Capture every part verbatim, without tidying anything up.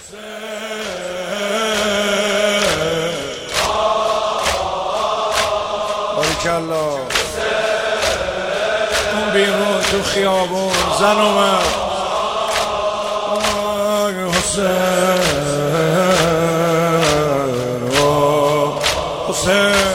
باریکالله. اون بیرون تو خیابون زن اومد حسین حسین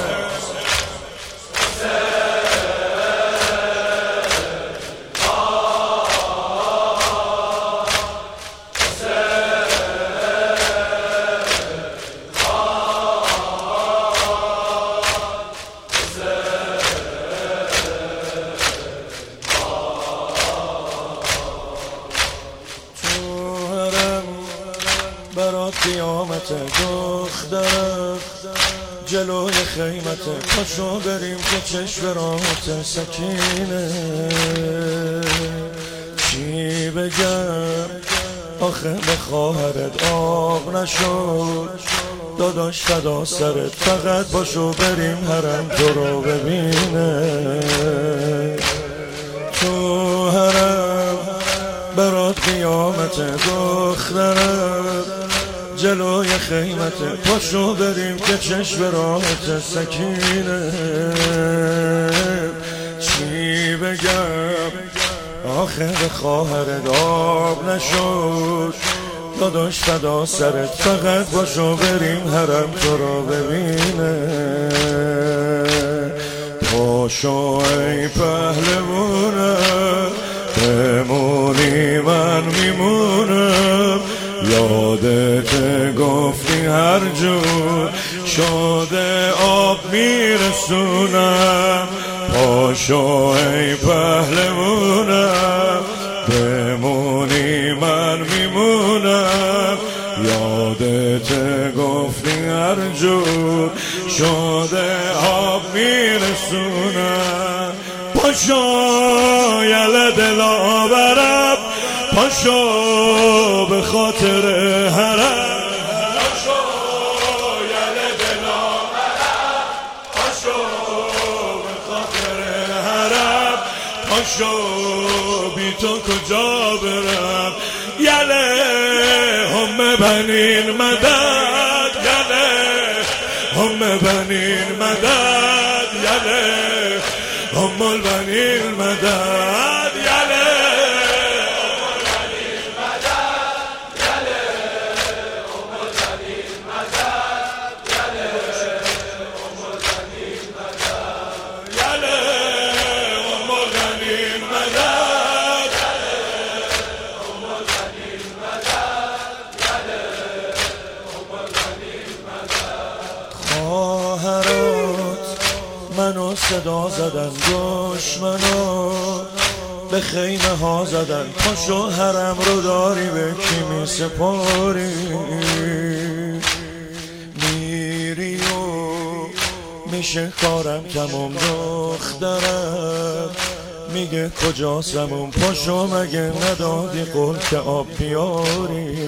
برات قیامت دخترم جلوی خیمت پاشو بریم که چشم راحت سکینه. چی بگم آخه به خواهرت آب نشد داداش فدا سرت فقط پاشو بریم حرم تو رو ببینه. تو حرم برات قیامت دخترم جلوی خیمت پاشو بریم که چشم راحت سکینه. چی بگم آخه به خواهرت آب نشد داداش فدا سرت فقط پاشو بریم حرم تو رو ببینه. پاشو ای پهلوانم بمونی من میمونم یادت گفتی هر جور شده آب میرسونم. پاشو ای پهلوانم بمونی من میمونم یادت گفتی هر جور شده آب میرسونم. پاشو یل دلا برم پاشو به خاطر حرم پاشو یل دلا برم پاشو به خاطر حرم پاشو بی تو کجا برم. یله هم بنین مدد یله هم بنین مدد یله هم البنین مدد یله منو صدا زدن دشمنا به خیمه ها زدن پاشو حرم رو داری به کی می سپاری. میری و میشه کارم تموم دخترم میگه کجاستم پاشو مگه ندادی قول که آب بیاری.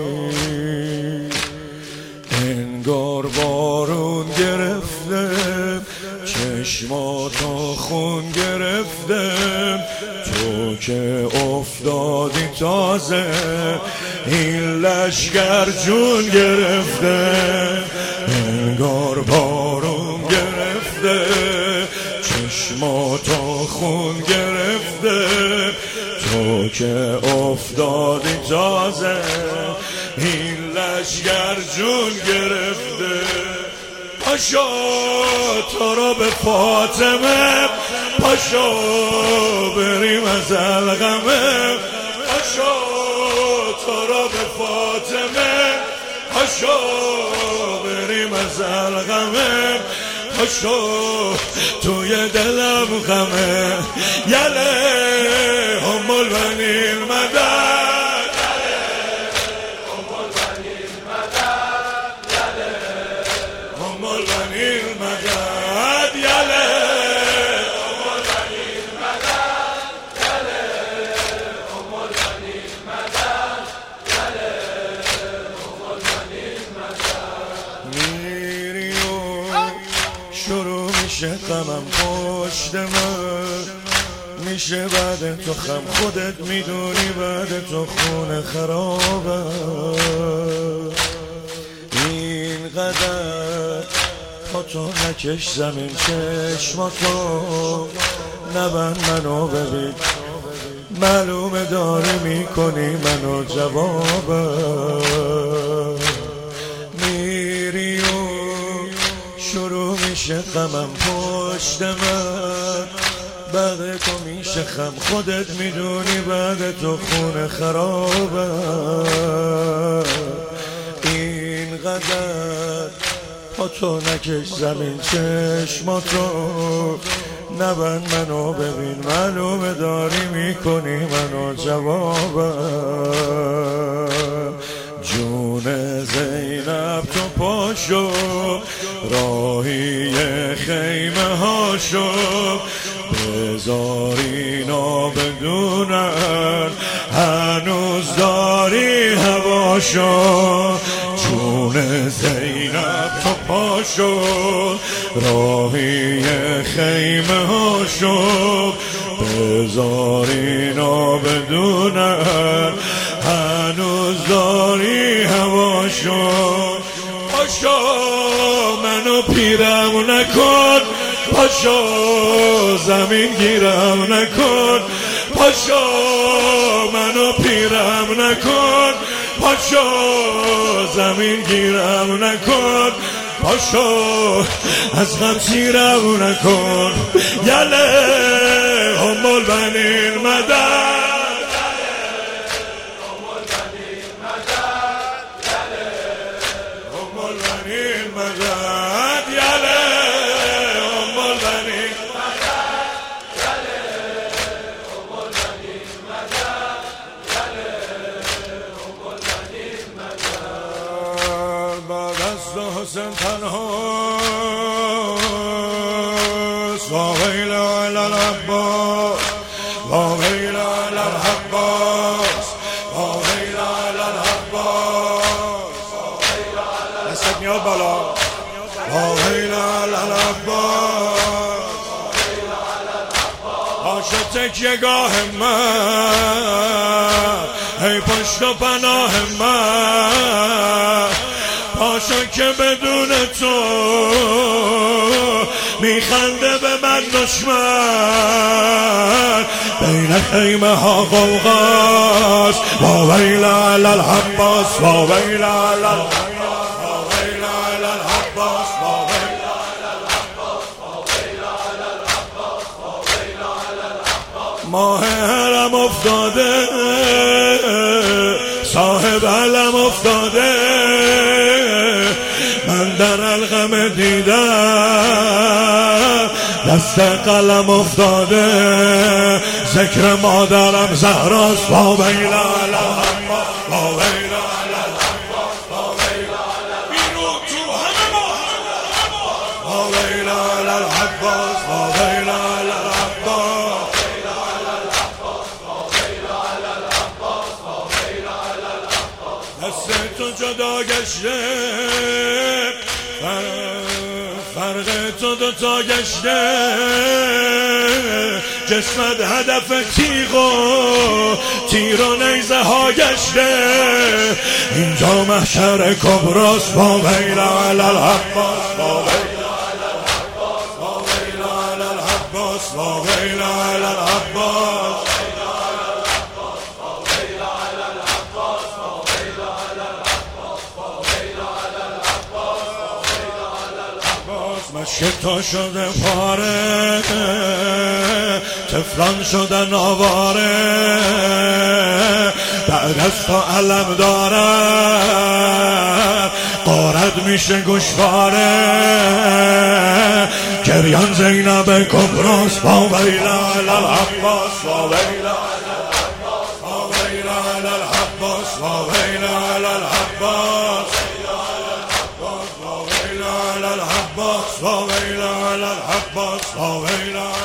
انگار بارون گرفتم چشماتو خون گرفتم تو که افتادی تازه این لشگر جون گرفته. انگار بارون گرفته چشماتو خون گرفته تو که افتادی تازه این لشگر جون گرفته. پاشو تو رو به فاطمه پاشو بریم از الغمه پاشو تو رو به فاطمه پاشو بریم از الغمه پاشو توی دلم غمه. یله هم البنین مدد شروع میشه غمم پشت من میشه بعد تو خم خودت میدونی بعد تو خونه خرابم. تو نکش زمین چشماتو، نبند منو ببین، معلومه داری میکنی منو جوابم. میری و شروع میشه غمم پشت من، بعد تو میشه خم، خودت میدونی بعد تو خونه خرابم. اینقدر پا تو نکش زمین چشماتو، نبند منو ببین، معلومه داری میکنی منو جوابم. جون زینب تو پاشو، راهی خیمه هاشو، بذار اینا بدونن هنوز داری هواشو. جون زینب تو پاشو، راهی خیمه هاشو، بذار اینا بدونن هنوز داری هواشو. پاشو منو پیرم نکن، پاشو زمین گیرم نکن، پاشو منو پیرم نکن، پاشو زمین گیرم نکن، پاشو از غم سیرم نکن. یله ام البنین مدد، ام البنین مدد، یله ام البنین مدد. بعد از تو حسین تنهاست، و ویل علی العباس، و ویل علی العباس، و ویل علی العباس. دستت میاد بالا، و ویل علی العباس. باشه تکیه گاه من، ای پشت و پناه من، پاشو که بدون تو میخنده به من دشمن. بین خیمه ها غوغاست، و ویل علی العباس، و ویل علی العباس، ماه حرم افتاده، صاحب علم افتاده، من در الغم دیدم دست قلم افتاده. ذکر مادرم زهراست، و ویل علی العباس، و ویل علی العباس، و ویل علی العباس، و ویل علی العباس، و ویل علی العباس. دست تو جدا گشته، فرق تو دوتا گشته، جسمت هدف تیغ و تیر و نیزه ها گشته. اینجا محشر کبراست، با ویل علی العباس، با ویل علی العباس، با ویل علی العباس، با ویل علی العباس. مشکتا شده پاره، تفلان شدن آواره، بعد از تو علم دارم قارت میشه گوشواره. گریان زینب کبراست، با ویل علی العباس، با ویل علی العباس، با ویل علی العباس، با ویل علی العباس، و ویل علی العباس، و ویل علی العباس، و ویل